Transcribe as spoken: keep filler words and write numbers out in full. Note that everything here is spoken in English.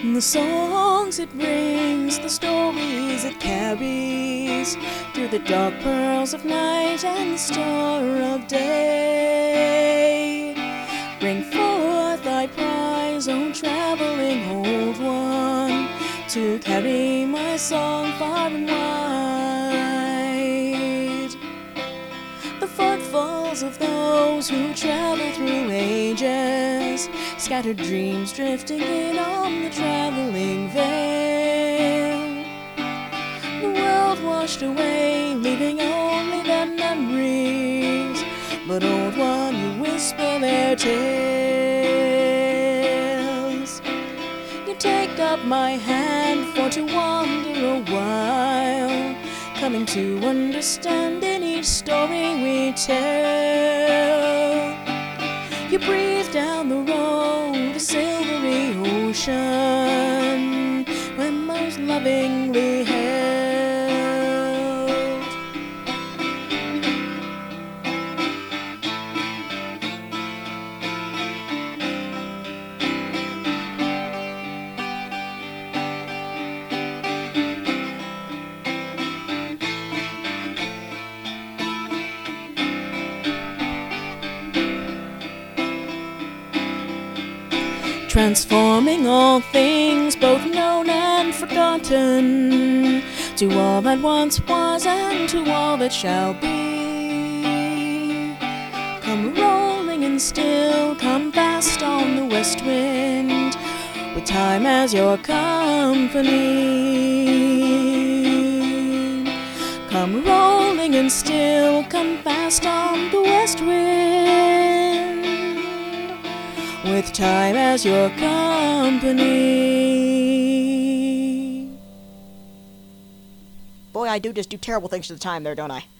The songs it brings, the stories it carries, through the dark pearls of night and the star of day. Bring forth thy prize, O traveling old one, to carry my song far and wide. The footfalls of those who travel through ages, scattered dreams drifting in on the traveling veil. The world washed away, leaving only their memories, but old one, you whisper their tales. You take up my hand for to wander a while, coming to understand in each story we tell. You breathe down the road, a silvery ocean, when most lovingly held. Transforming all things, both known and forgotten, to all that once was and to all that shall be. Come rolling and still, come fast on the west wind, with time as your company. Come rolling and still, come fast on the west wind, with time as your company. Boy, I do just do terrible things to the time there, don't I?